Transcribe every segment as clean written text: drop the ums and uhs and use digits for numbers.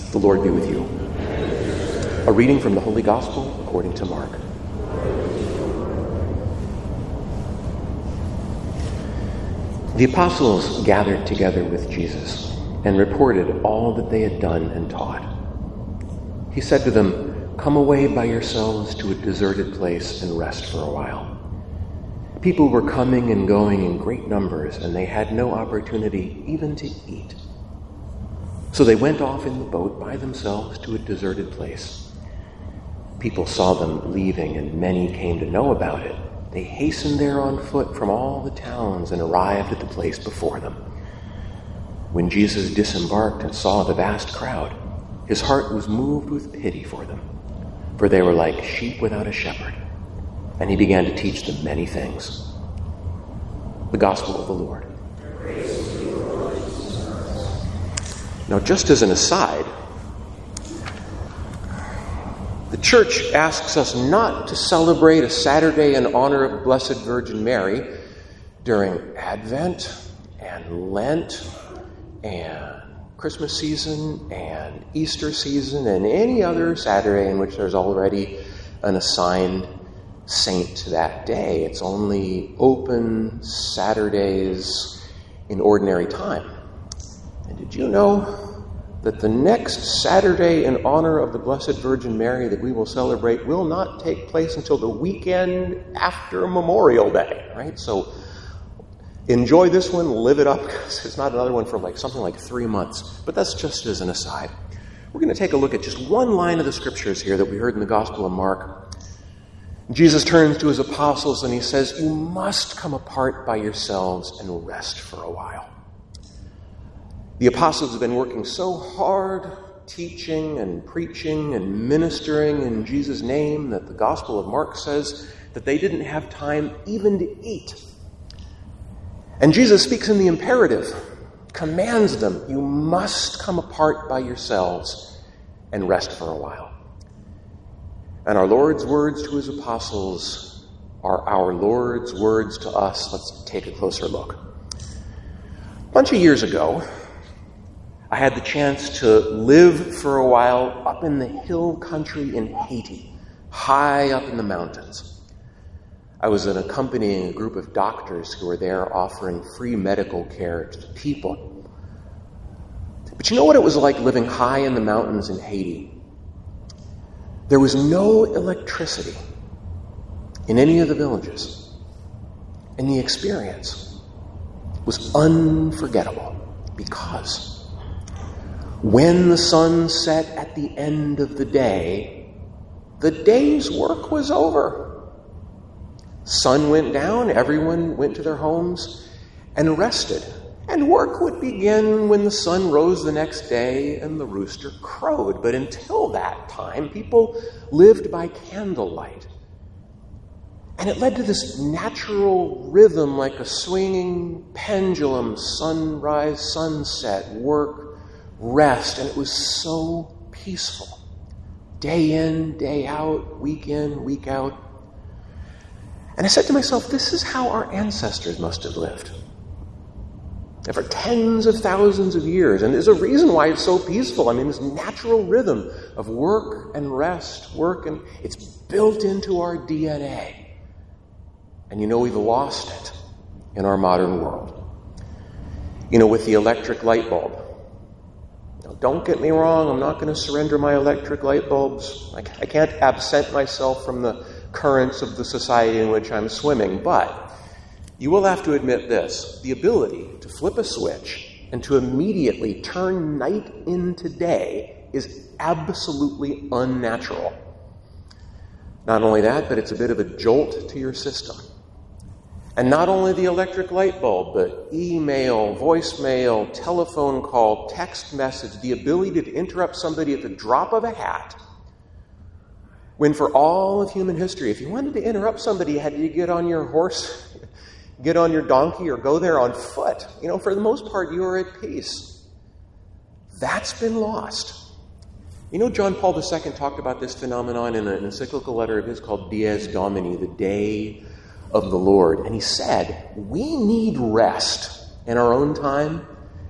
The Lord be with you. A reading from the Holy Gospel according to Mark. The apostles gathered together with Jesus and reported all that they had done and taught. He said to them, "Come away by yourselves to a deserted place and rest for a while." People were coming and going in great numbers, and they had no opportunity even to eat. So they went off in the boat by themselves to a deserted place. People saw them leaving, and many came to know about it. They hastened there on foot from all the towns and arrived at the place before them. When Jesus disembarked and saw the vast crowd, his heart was moved with pity for them, for they were like sheep without a shepherd, and he began to teach them many things. The Gospel of the Lord. Now, just as an aside, the church asks us not to celebrate a Saturday in honor of the Blessed Virgin Mary during Advent and Lent and Christmas season and Easter season and any other Saturday in which there's already an assigned saint to that day. It's only open Saturdays in ordinary time. And did you know that the next Saturday in honor of the Blessed Virgin Mary that we will celebrate will not take place until the weekend after Memorial Day, right? So enjoy this one, live it up, because it's not another one for something like 3 months. But that's just as an aside. We're going to take a look at just one line of the scriptures here that we heard in the Gospel of Mark. Jesus turns to his apostles and he says, "You must come apart by yourselves and rest for a while." The apostles have been working so hard, teaching and preaching and ministering in Jesus' name, that the Gospel of Mark says that they didn't have time even to eat. And Jesus speaks in the imperative, commands them, "You must come apart by yourselves and rest for a while." And our Lord's words to his apostles are our Lord's words to us. Let's take a closer look. A bunch of years ago, I had the chance to live for a while up in the hill country in Haiti, high up in the mountains. I was accompanying a group of doctors who were there offering free medical care to the people. But you know what it was like living high in the mountains in Haiti? There was no electricity in any of the villages, and the experience was unforgettable because when the sun set at the end of the day's work was over. Sun went down, everyone went to their homes and rested. And work would begin when the sun rose the next day and the rooster crowed. But until that time, people lived by candlelight. And it led to this natural rhythm like a swinging pendulum, sunrise, sunset, work, rest, and it was so peaceful. Day in, day out, week in, week out. And I said to myself, this is how our ancestors must have lived. And for tens of thousands of years. And there's a reason why it's so peaceful. I mean, this natural rhythm of work and rest, and it's built into our DNA. And we've lost it in our modern world. With the electric light bulb. Don't get me wrong, I'm not going to surrender my electric light bulbs. I can't absent myself from the currents of the society in which I'm swimming, but you will have to admit this. The ability to flip a switch and to immediately turn night into day is absolutely unnatural. Not only that, but it's a bit of a jolt to your system. And not only the electric light bulb, but email, voicemail, telephone call, text message, the ability to interrupt somebody at the drop of a hat. When for all of human history, if you wanted to interrupt somebody, you had to get on your horse, get on your donkey, or go there on foot. For the most part, you were at peace. That's been lost. John Paul II talked about this phenomenon in an encyclical letter of his called Dies Domini, the Day of the Lord. And he said, we need rest in our own time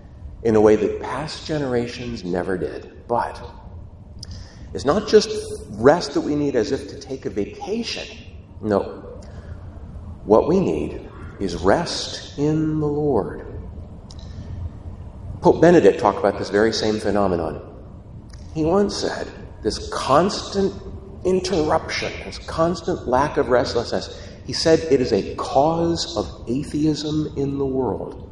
in a way that past generations never did. But it's not just rest that we need as if to take a vacation. No. What we need is rest in the Lord. Pope Benedict talked about this very same phenomenon. He once said, this constant interruption, this constant lack of restlessness, he said it is a cause of atheism in the world.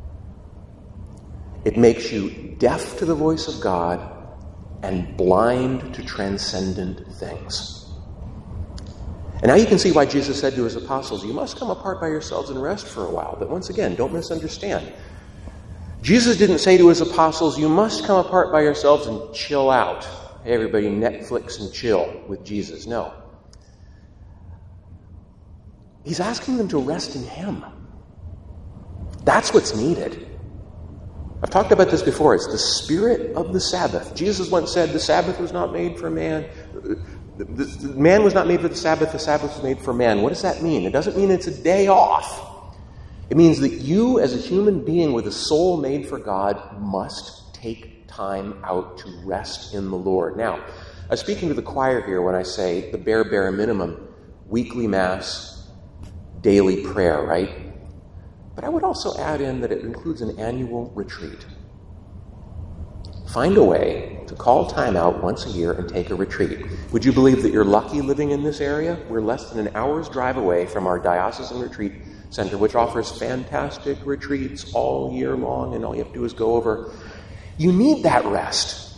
It makes you deaf to the voice of God and blind to transcendent things. And now you can see why Jesus said to his apostles, you must come apart by yourselves and rest for a while. But once again, don't misunderstand. Jesus didn't say to his apostles, you must come apart by yourselves and chill out. Hey, everybody, Netflix and chill with Jesus. No. He's asking them to rest in him. That's what's needed. I've talked about this before. It's the spirit of the Sabbath. Jesus once said the Sabbath was not made for man. The man was not made for the Sabbath was made for man. What does that mean? It doesn't mean it's a day off. It means that you, as a human being with a soul made for God, must take time out to rest in the Lord. Now, I'm speaking to the choir here when I say the bare minimum, weekly Mass, daily prayer, right? But I would also add in that it includes an annual retreat. Find a way to call time out once a year and take a retreat. Would you believe that you're lucky living in this area? We're less than an hour's drive away from our diocesan retreat center, which offers fantastic retreats all year long, and all you have to do is go over. You need that rest.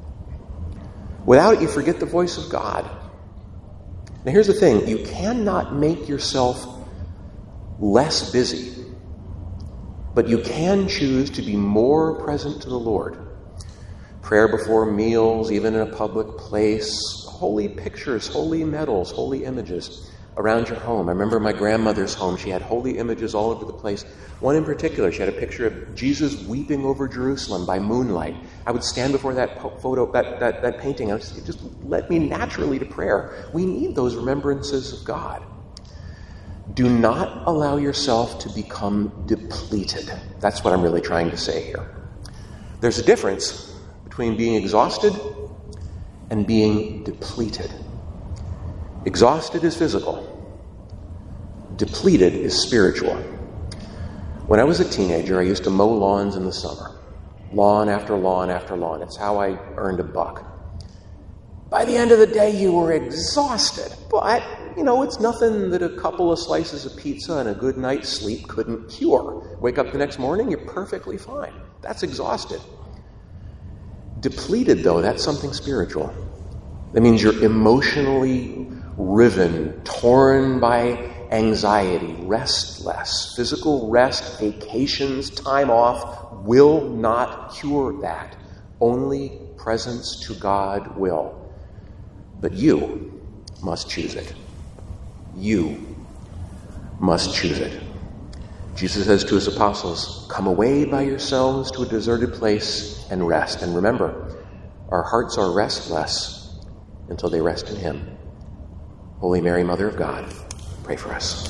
Without it, you forget the voice of God. Now here's the thing. You cannot make yourself less busy, but you can choose to be more present to the Lord. Prayer before meals, even in a public place, holy pictures, holy medals, holy images around your home. I remember my grandmother's home. She had holy images all over the place. One in particular, she had a picture of Jesus weeping over Jerusalem by moonlight. I would stand before that photo, that painting. It just led me naturally to prayer. We need those remembrances of God. Do not allow yourself to become depleted. That's what I'm really trying to say here. There's a difference between being exhausted and being depleted. Exhausted is physical. Depleted is spiritual. When I was a teenager, I used to mow lawns in the summer. Lawn after lawn after lawn. It's how I earned $1. By the end of the day, you were exhausted. But, it's nothing that a couple of slices of pizza and a good night's sleep couldn't cure. Wake up the next morning, you're perfectly fine. That's exhausted. Depleted, though, that's something spiritual. That means you're emotionally riven, torn by anxiety, restless. Physical rest, vacations, time off will not cure that. Only presence to God will. But you must choose it. You must choose it. Jesus says to his apostles, come away by yourselves to a deserted place and rest. And remember, our hearts are restless until they rest in him. Holy Mary, Mother of God, pray for us.